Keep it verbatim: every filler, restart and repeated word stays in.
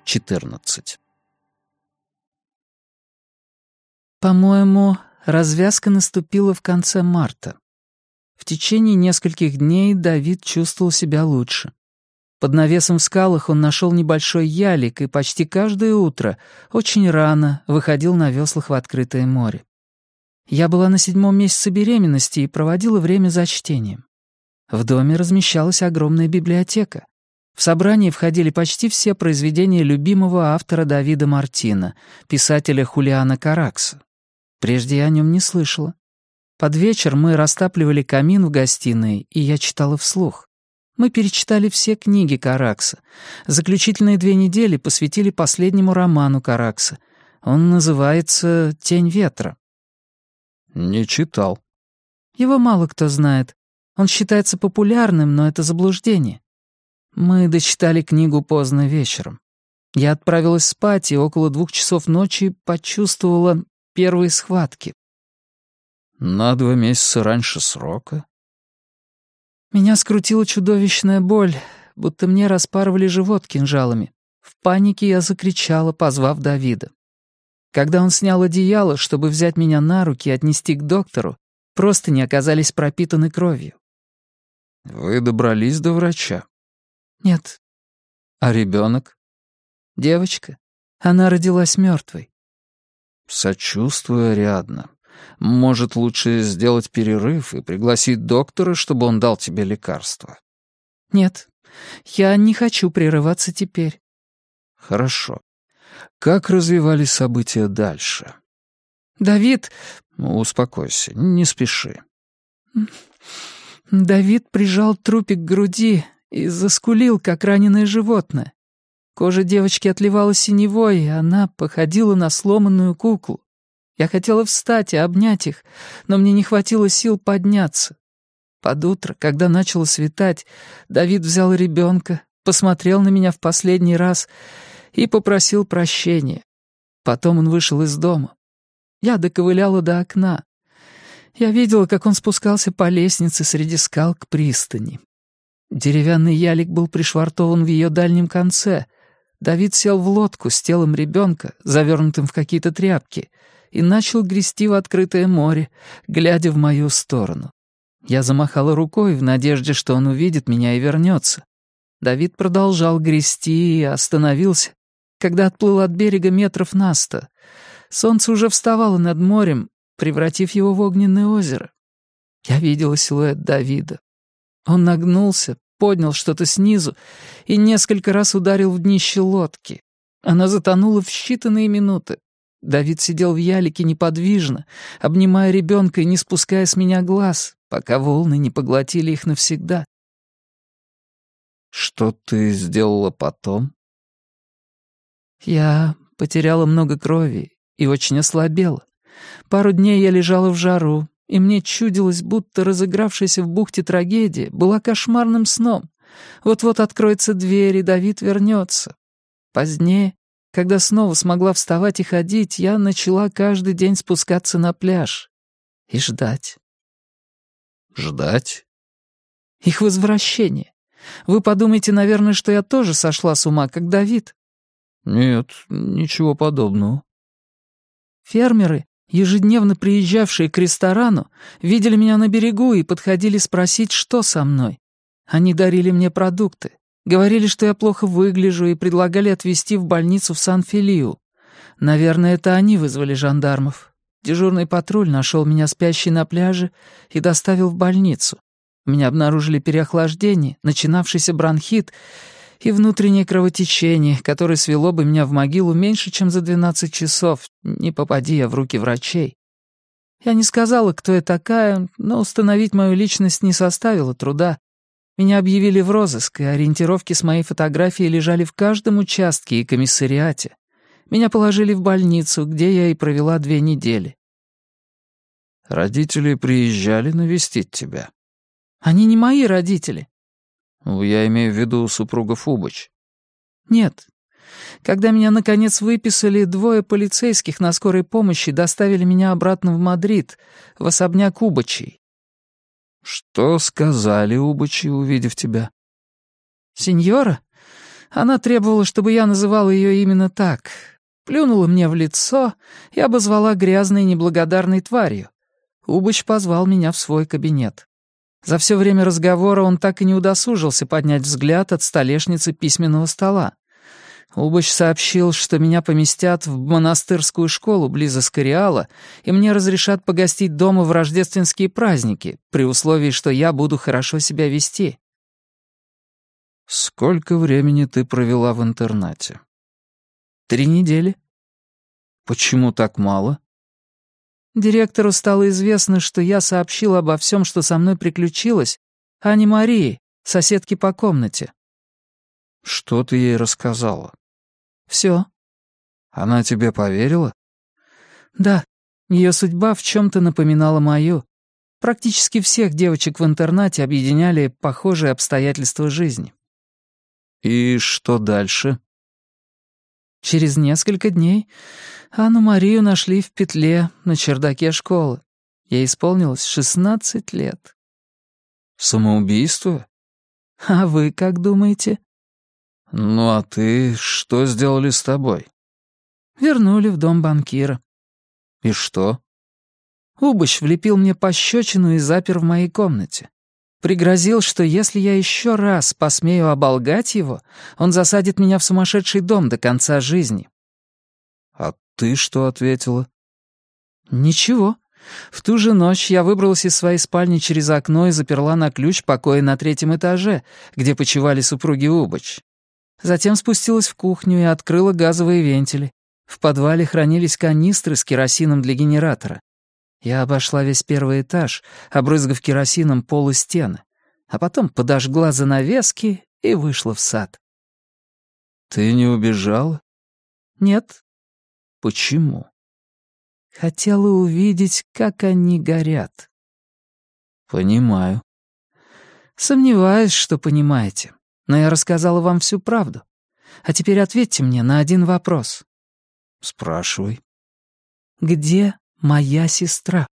четырнадцать. По-моему, развязка наступила в конце марта. В течение нескольких дней Давид чувствовал себя лучше. Под навесом в скалах он нашел небольшой ялик и почти каждое утро, очень рано, выходил на веслах в открытое море. Я была на седьмом месяце беременности и проводила время за чтением. В доме размещалась огромная библиотека. В собрание входили почти все произведения любимого автора Давида Мартина, писателя Хулиана Каракса. Прежде я о нем не слышала. Под вечер мы растапливали камин в гостиной, и я читала вслух. Мы перечитали все книги Каракса. Заключительные две недели посвятили последнему роману Каракса. Он называется «Тень ветра». Не читал. Его мало кто знает. Он считается популярным, но это заблуждение. Мы дочитали книгу поздно вечером. Я отправилась спать и около двух часов ночи почувствовала первые схватки. На два месяца раньше срока? Меня скрутила чудовищная боль, будто мне распарывали живот кинжалами. В панике я закричала, позвав Давида. Когда он снял одеяло, чтобы взять меня на руки и отнести к доктору, простыни оказались пропитаны кровью. Вы добрались до врача? Нет. А ребенок? Девочка. Она родилась мертвой. Сочувствую, Ариадна. Может, лучше сделать перерыв и пригласить доктора, чтобы он дал тебе лекарство? Нет, я не хочу прерываться теперь. Хорошо. Как развивались события дальше? Давид... Успокойся, не спеши. Давид прижал трупик к груди и заскулил, как раненое животное. Кожа девочки отливала синевой, и она походила на сломанную куклу. Я хотела встать и обнять их, но мне не хватило сил подняться. Под утро, когда начало светать, Давид взял ребенка, посмотрел на меня в последний раз и попросил прощения. Потом он вышел из дома. Я доковыляла до окна. Я видела, как он спускался по лестнице среди скал к пристани. Деревянный ялик был пришвартован в ее дальнем конце. Давид сел в лодку с телом ребенка, завернутым в какие-то тряпки, и начал грести в открытое море, глядя в мою сторону. Я замахала рукой в надежде, что он увидит меня и вернется. Давид продолжал грести и остановился, когда отплыл от берега метров на сто. Солнце уже вставало над морем, превратив его в огненное озеро. Я видела силуэт Давида. Он нагнулся, поднял что-то снизу и несколько раз ударил в днище лодки. Она затонула в считанные минуты. Давид сидел в ялике неподвижно, обнимая ребенка и не спуская с меня глаз, пока волны не поглотили их навсегда. Что ты сделала потом? Я потеряла много крови и очень ослабела. Пару дней я лежала в жару, и мне чудилось, будто разыгравшаяся в бухте трагедия была кошмарным сном. Вот-вот откроется дверь, и Давид вернется. Позднее, когда снова смогла вставать и ходить, я начала каждый день спускаться на пляж и ждать. Ждать? Их возвращение. Вы подумаете, наверное, что я тоже сошла с ума, как Давид. Нет, ничего подобного. Фермеры, ежедневно приезжавшие к ресторану, видели меня на берегу и подходили спросить, что со мной. Они дарили мне продукты. Говорили, что я плохо выгляжу, и предлагали отвезти в больницу в Сан-Фелиу. Наверное, это они вызвали жандармов. Дежурный патруль нашел меня спящей на пляже и доставил в больницу. У меня обнаружили переохлаждение, начинавшийся бронхит и внутреннее кровотечение, которое свело бы меня в могилу меньше, чем за двенадцать часов, не попади я в руки врачей. Я не сказала, кто я такая, но установить мою личность не составило труда. Меня объявили в розыск, и ориентировки с моей фотографией лежали в каждом участке и комиссариате. Меня положили в больницу, где я и провела две недели. Родители приезжали навестить тебя? Они не мои родители. Я имею в виду супругов Убач. Нет. Когда меня, наконец, выписали, двое полицейских на скорой помощи доставили меня обратно в Мадрид, в особняк Убачей. Что сказали Убачи, увидев тебя? Сеньора? Она требовала, чтобы я называл ее именно так. Плюнула мне в лицо и обозвала грязной неблагодарной тварью. Убыч позвал меня в свой кабинет. За все время разговора он так и не удосужился поднять взгляд от столешницы письменного стола. Убыч сообщил, что меня поместят в монастырскую школу близ Эскориала, и мне разрешат погостить дома в рождественские праздники, при условии, что я буду хорошо себя вести. Сколько времени ты провела в интернате? Три недели. Почему так мало? Директору стало известно, что я сообщил обо всем, что со мной приключилось, Ане Марии, соседке по комнате. Что ты ей рассказала? Все. Она тебе поверила? Да, ее судьба в чем-то напоминала мою. Практически всех девочек в интернате объединяли похожие обстоятельства жизни. И что дальше? Через несколько дней Анну Марию нашли в петле на чердаке школы. Ей исполнилось шестнадцать лет. Самоубийство? А вы как думаете? Ну а ты что сделали с тобой? Вернули в дом банкира. И что? Убыч влепил мне пощечину и запер в моей комнате. Пригрозил, что если я еще раз посмею оболгать его, он засадит меня в сумасшедший дом до конца жизни. А ты что ответила? Ничего. В ту же ночь я выбралась из своей спальни через окно и заперла на ключ покои на третьем этаже, где почивали супруги Убыч. Затем спустилась в кухню и открыла газовые вентили. В подвале хранились канистры с керосином для генератора. Я обошла весь первый этаж, обрызгав керосином пол и стены, а потом подожгла занавески и вышла в сад. Ты не убежала? Нет. Почему? Хотела увидеть, как они горят. Понимаю. Сомневаюсь, что понимаете. Но я рассказала вам всю правду. А теперь ответьте мне на один вопрос. Спрашивай. Где моя сестра?